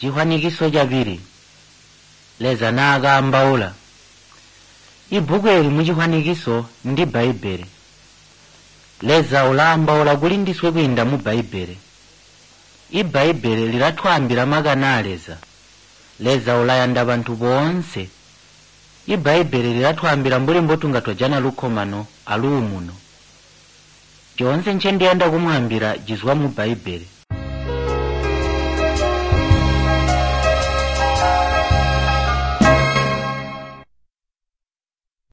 Chihwanikiso chabiri. Leza nakambaula. Ibhuku eli muchihwanikiso ndi Baibeli. Leza ulambaula kulindiswe kwinda mu Baibeli. Baibeli lilatwambira makana aleza. Leza ulayanda bantu bonse. Baibeli lilatwambira mbulimbo tungatwajana lukomano aluumuno. Chonse nche ndiyenda kumwambira jizwa mu Baibeli.